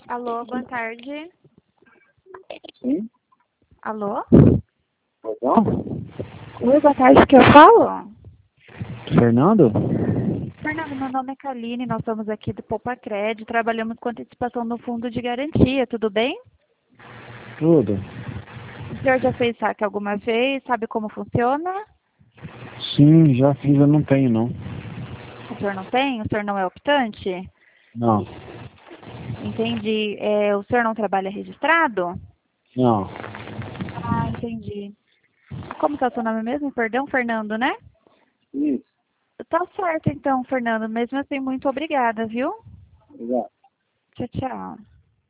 Alô, boa tarde. Sim? Alô? Perdão? Oi, boa tarde, que eu falo? Fernando? Fernando, meu nome é Kaline, nós somos aqui do Poupacred, trabalhamos com antecipação no fundo de garantia, tudo bem? Tudo. O senhor já fez saque alguma vez, sabe como funciona? Sim, já fiz, eu não tenho não. O senhor não tem? O senhor não é optante? Não, Entendi. O senhor não trabalha registrado? não. Ah, entendi. Como está o seu nome mesmo? Perdão, Fernando, né? Isso, Tá certo então, Fernando. Mesmo assim, muito obrigada, viu? obrigado. Tchau, tchau.